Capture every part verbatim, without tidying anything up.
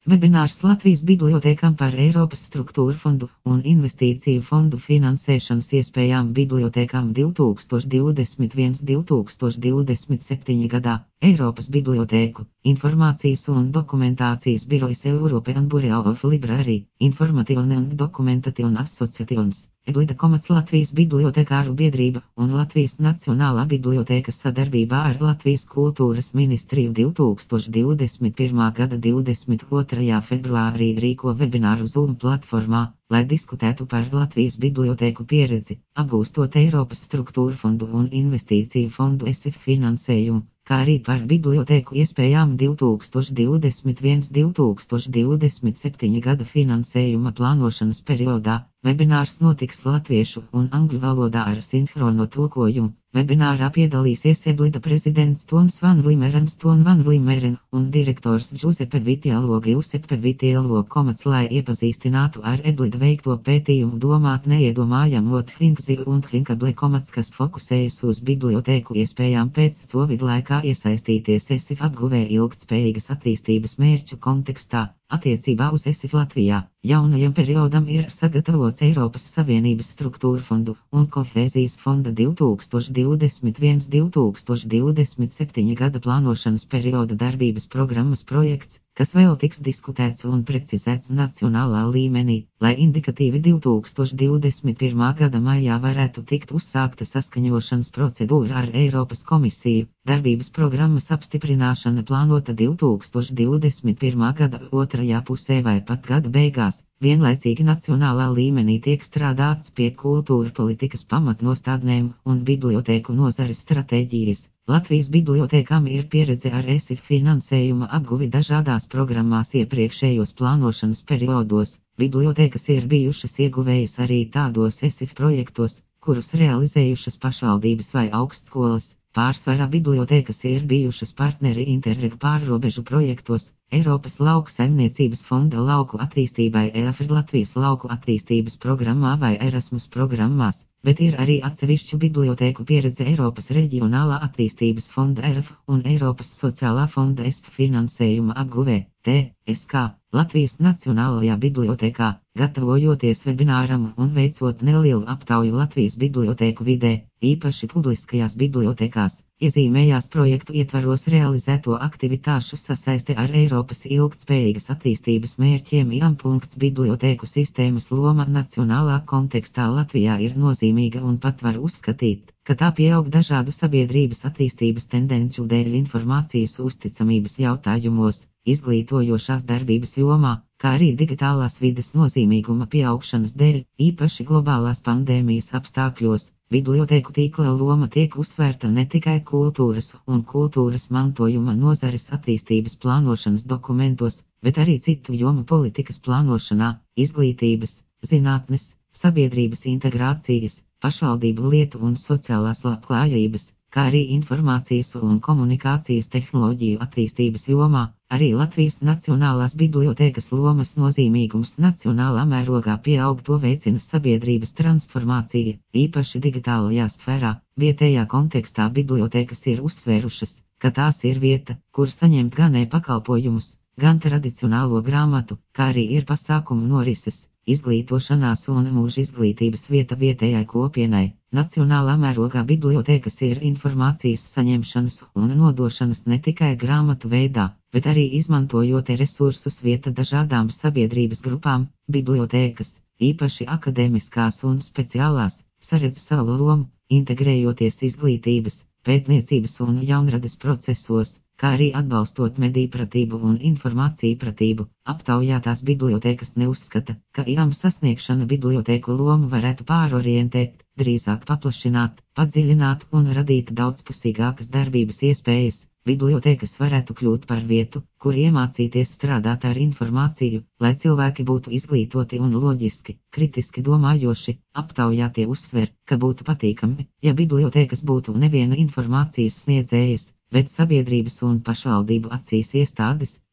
Webinārs Latvijas bibliotēkām par Eiropas struktūra fondu un investīciju fondu finansēšanas iespējām bibliotēkām divi tūkstoši divdesmit viens līdz divi tūkstoši divdesmit septiņi gadā. Eiropas bibliotēku, informācijas un dokumentācijas birojas European Bureau of Library, Information and Documentation Associations, Eblida komats Latvijas bibliotekāru biedrība un Latvijas Nacionālā bibliotēka sadarbībā ar Latvijas kultūras ministriju divi tūkstoši divdesmit pirmā gada divdesmit otrajā februārī rīko webināru Zoom platformā, lai diskutētu par Latvijas bibliotēku pieredzi, apgūstot Eiropas struktūra fondu un investīciju fondu E S I F finansējumu, kā arī par bibliotēku iespējām divi tūkstoši divdesmit viens līdz divi tūkstoši divdesmit septiņi gada finansējuma plānošanas periodā. Webinārs notiks latviešu un angļu valodā ar sinhrono tulkojumu. Webinārā piedalīsies Eblida prezidents Tons van Vlimerens Ton van Vlimeren un direktors Giuseppe Vitiello Giuseppe Vitiello komats, lai iepazīstinātu ar Eblida veikto pētījumu domāt neiedomājamot Hinkzi un Hinkable komats, kas fokusējas uz bibliotēku iespējām pēc Covid laikā iesaistīties E S I F apguvē ilgtspējīgas attīstības mērķu kontekstā. Attiecībā uz E S I F Latvijā jaunajam periodam ir sagatavots Eiropas Savienības struktūra fondu un kohēzijas fonda divi tūkstoši divdesmit viens līdz divi tūkstoši divdesmit septiņi gada plānošanas perioda darbības programmas projekts, kas vēl tiks diskutēts un precizēts nacionālā līmenī, lai indikatīvi divi tūkstoši divdesmit pirmā gada maijā varētu tikt uzsākta saskaņošanas procedūra ar Eiropas komisiju. Darbības programmas apstiprināšana plānota divi tūkstoši divdesmit pirmā gada otrajā pusē vai pat gada beigās. Vienlaicīgi nacionālā līmenī tiek strādāts pie kultūra politikas pamatnostādnēm un bibliotēku nozares stratēģijas. Latvijas bibliotēkām ir pieredze ar E S I F finansējuma apguvi dažādās programmās iepriekšējos plānošanas periodos. Bibliotēkas ir bijušas ieguvējas arī tādos E S I F projektos, kurus realizējušas pašvaldības vai augstskolas. Pārsvarā bibliotēkas ir bijušas partneri Interreg pārrobežu projektos, Eiropas lauku saimniecības fonda lauku attīstībai E A F R Latvijas lauku attīstības programmā vai Erasmus programmās, bet ir arī atsevišķu bibliotēku pieredze Eiropas reģionālā attīstības fonda E R F un Eiropas sociālā fonda E S F finansējuma apguvē. T S K Latvijas Nacionālajā bibliotēkā, gatavojoties webināram un veicot nelielu aptauju Latvijas bibliotēku vidē, īpaši publiskajās bibliotēkās, iezīmējās projektu ietvaros realizēto aktivitāšu sasaiste ar Eiropas ilgtspējīgas attīstības mērķiem. Iam. Bibliotēku sistēmas loma nacionālā kontekstā Latvijā ir nozīmīga un pat var uzskatīt, ka tā pieaug dažādu sabiedrības attīstības tendenču dēļ informācijas uzticamības jautājumos, izglītojošās darbības jomā, kā arī digitālās vides nozīmīguma pieaugšanas dēļ, īpaši globālās pandēmijas apstākļos. Bibliotēku tīkla loma tiek uzsvērta ne tikai kultūras un kultūras mantojuma nozares attīstības plānošanas dokumentos, bet arī citu jomu politikas plānošanā, izglītības, zinātnes, sabiedrības integrācijas, pašvaldību lietu un sociālās labklājības, kā arī informācijas un komunikācijas tehnoloģiju attīstības jomā. Arī Latvijas Nacionālās bibliotēkas lomas nozīmīgums nacionālā mērogā pieaug, to veicina sabiedrības transformācija, īpaši digitālajā sfērā. Vietējā kontekstā bibliotēkas ir uzsvērušas, ka tās ir vieta, kur saņemt gan e-pakalpojumus, gan tradicionālo grāmatu, kā arī ir pasākumu norises, izglītošanās un mūža izglītības vieta vietējai kopienai. Nacionālā mērogā bibliotēkas ir informācijas saņemšanas un nodošanas ne tikai grāmatu veidā, bet arī izmantojot resursus vieta dažādām sabiedrības grupām. Bibliotēkas, īpaši akadēmiskās un speciālās, saredz savu lomu, integrējoties izglītības, pētniecības un jaunrades procesos, kā arī atbalstot medijpratību un informāciju pratību. Aptaujātās bibliotēkas neuzskata, ka iam sasniegšana bibliotēku lomu varētu pārorientēt, drīzāk paplašināt, padziļināt un radīt daudzpusīgākas darbības iespējas. Bibliotēkas varētu kļūt par vietu, kur iemācīties strādāt ar informāciju, lai cilvēki būtu izglītoti un loģiski, kritiski domājoši. Aptaujātie uzsver, ka būtu patīkami, ja bibliotēkas būtu neviena informācijas sniedzējas, bet sabiedrības un pašvaldību acīs iestādes,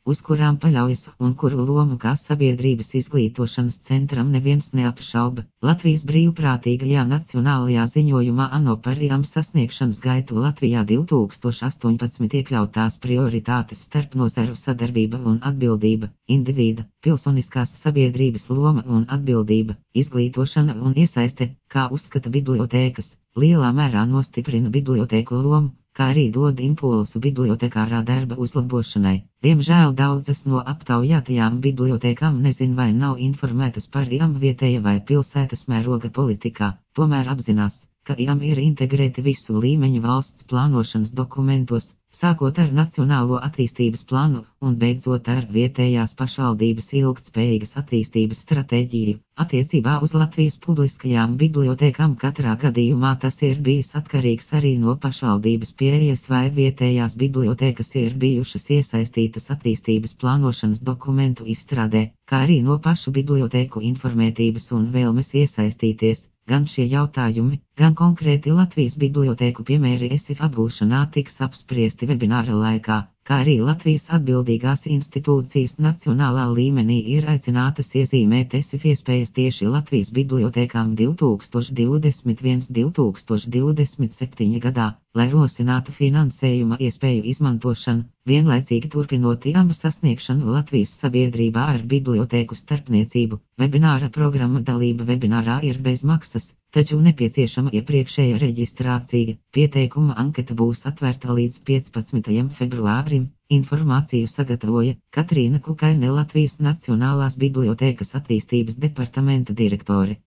uz kurām paļaujas un kuru lomu kā sabiedrības izglītošanas centram neviens neapšauba. Latvijas brīvprātīgajā nacionālajā ziņojumā ANO par I A M sasniegšanas gaitu Latvijā divi tūkstoši astoņpadsmit iekļautās prioritātes starp nozaru sadarbība un atbildība, individa, pilsoniskās sabiedrības loma un atbildība, izglītošana un iesaiste, kā uzskata bibliotēkas, lielā mērā nostiprina bibliotēku lomu, kā arī dod impulsu bibliotekārā darba uzlabošanai. Diemžēl daudzas no aptaujātajām bibliotēkām nezin vai nav informētas par I A M vietēja vai pilsētas mēroga politikā, tomēr apzinās, ka I A M ir integrēti visu līmeņu valsts plānošanas dokumentos, sākot ar Nacionālo attīstības plānu un beidzot ar vietējās pašvaldības ilgtspējīgas attīstības stratēģiju. Attiecībā uz Latvijas publiskajām bibliotēkām katrā gadījumā tas ir bijis atkarīgs arī no pašvaldības pieejas, vai vietējās bibliotēkas ir bijušas iesaistītas attīstības plānošanas dokumentu izstrādē, kā arī no pašu bibliotēku informētības un vēlmes iesaistīties. Gan šie jautājumi, gan konkrēti Latvijas bibliotēku piemēri E S I F apgūšanā tiks apspriesti webināra laikā, kā arī Latvijas atbildīgās institūcijas nacionālā līmenī ir aicinātas iezīmēt E S I F iespējas tieši Latvijas bibliotēkām divi tūkstoši divdesmit viens līdz divi tūkstoši divdesmit septiņi gadā, lai rosinātu finansējuma iespēju izmantošanu, vienlaicīgi turpinot I A M sasniegšanu Latvijas sabiedrībā ar bibliotēku starpniecību. Webināra programma dalība webinārā ir bez maksas, taču nepieciešama iepriekšēja reģistrācija. Pieteikuma anketa būs atvērta līdz piecpadsmitajam februārim. Informāciju sagatavoja Katrīna Kukaine, Latvijas Nacionālās bibliotēkas attīstības departamenta direktore.